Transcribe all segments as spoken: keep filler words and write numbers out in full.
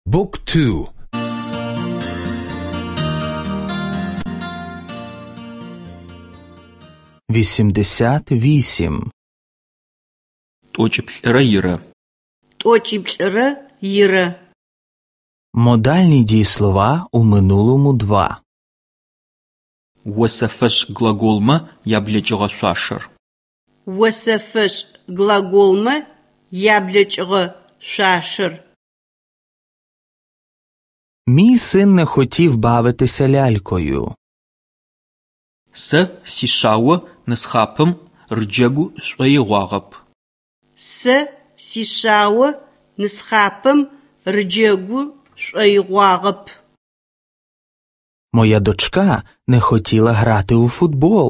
Book two. вісімдесят вісім. Тӏокӏиплӏырэ ирэ. Тӏокӏиплӏырэ ирэ. Модальні дієслова у минулому два. Осэфэшӏ глаголмэ яблэкӏыгъэ шъуашэр. Осэфэшӏ глаголмэ яблэкӏыгъэ шъуашэр. Мій син не хотів бавитися лялькою. Сэ сишауэ нысхъапэм рыджэгу шӏоигъуагъэп. Сэ сишауэ нысхъапэм рыджэгу шӏоигъуагъэп. Моя дочка не хотіла грати у футбол.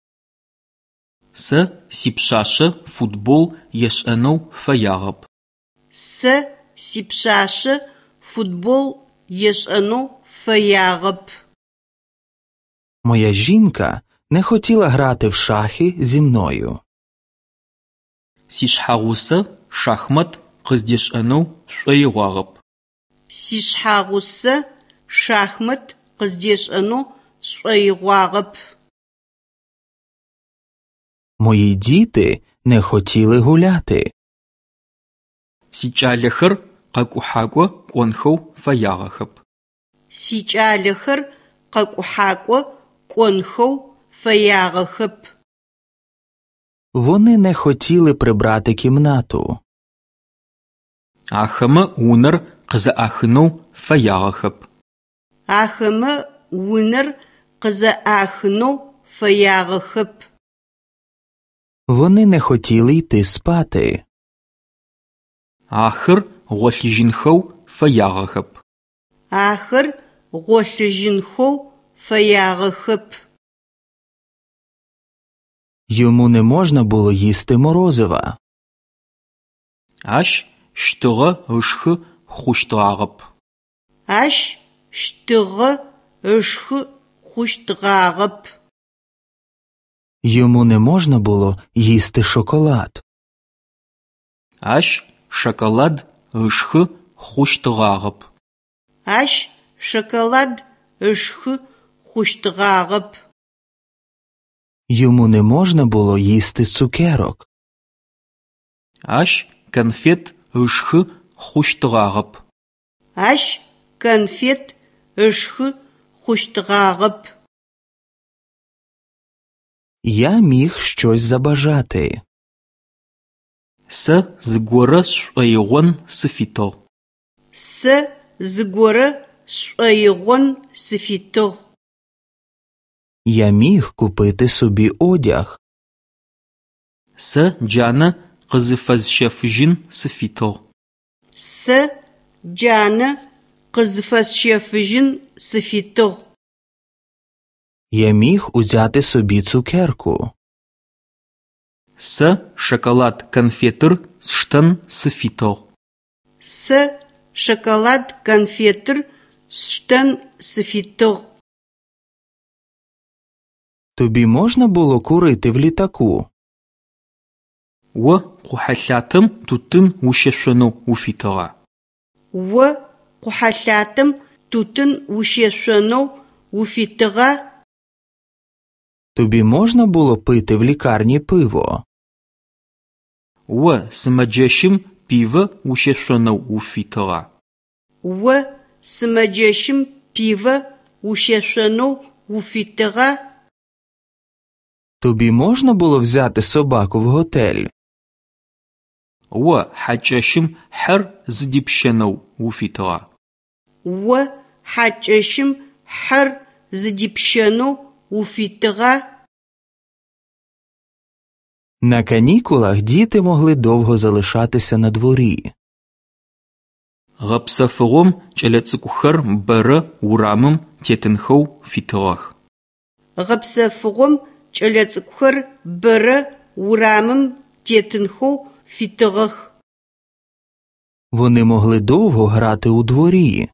Сэ сипшъашъэ футбол ешӏэнэу фэягъэп. Сэ сипшъашъэ футбол ешӏэнэу фэягъэп. Моя жінка не хотіла грати в шахи зі мною. Сишъхьагъусэ шахмат къыздешӏэнэу шӏоигъуагъэп. Сишъхьагъусэ шахмат къыздешӏэнэу шӏоигъуагъэп. Мої діти не хотіли гуляти. Сикӏалэхэр къэкӏухьакӏо кӏонхэу фэягъэхэп. Сикӏалэхэр къэкӏухьакӏо кӏонхэу фэягъэхэп. Вони не хотіли прибрати кімнату. Ахэмэ унэр къызэӏахынэу фэягъэхэп. Ахэмэ унэр къызэӏахынэу фэягъэхэп. Вони не хотіли йти спати. Ахэр гъолъыжьынхэу фэягъэхэп. Ахэр гъолъыжьынхэу фэягъэхэп. Йому не можна було їсти морозива. Ащ щтыгъэ ышхы хъущтыгъагъэп. Ащ щтыгъэ ышхы хъущтыгъагъэп. Йому не можна було їсти шоколад. Ащ шоколад ышхы хъущтыгъагъэп. Ащ шоколад ышхы хъущтыгъагъэп. Йому не можна було їсти цукерок. Ащ конфет ышхы хъущтыгъагъэп. Ащ конфет ышхы хъущтыгъагъэп. Я міг щось забажати. Сэ зыгорэ шӏоигъон сыфитыгъ. Сэ зыгорэ шӏоигъон сыфитыгъ. Я міг купити собі одяг. Сэ джанэ къызыфэзщэфыжьын сыфитыгъ. Сэ джанэ къызыфэсщэфыжьын сыфитыгъ. Я міг узяти собі цукерку. Сэ шоколад конфетыр сштэн сыфитыгъ. Сэ шоколад конфетыр сштэн сыфитыгъ. Тобі можна було курити в літаку? О къухьэлъатэм тутын ущешъонэу уфитыгъа? О къухьэлъатэм тутын ущешъонэу уфитыгъа? Тобі можна було пити в лікарні пиво? О сымэджэщым пивэ ущешъонэу уфитыгъа? О сымэджэщым пивэ ущешъонэу уфитыгъа? Тобі можна було взяти собаку в готель? О хьакӏэщым хьэр зыдипщэнэу уфитыгъа? О хьакӏэщым хьэр зыдипщэнэу уфитыгъа? На канікулах діти могли довго залишатися на дворі. Гъэпсэфыгъом кӏэлэцӏыкӏухэр бэрэ урамым тетынхэу фитыгъэх. Гъэпсэфыгъом кӏэлэцӏыкӏухэр бэрэ урамым тетынхэу фитыгъэх. Вони могли довго грати у дворі.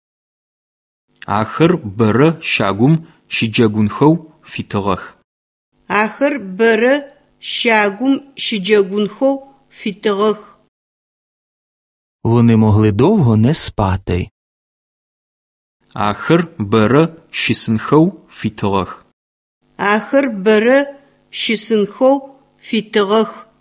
Ахэр бэрэ щагум щыджэгунхэу фитыгъэх. Ахэр бэрэ щагум щыджэгунхэу фитыгъэх. Вони могли довго не спати. Ахэр бэрэ щысынхэу фитыгъэх. Ахэр бэрэ щысынхэу фитыгъэх.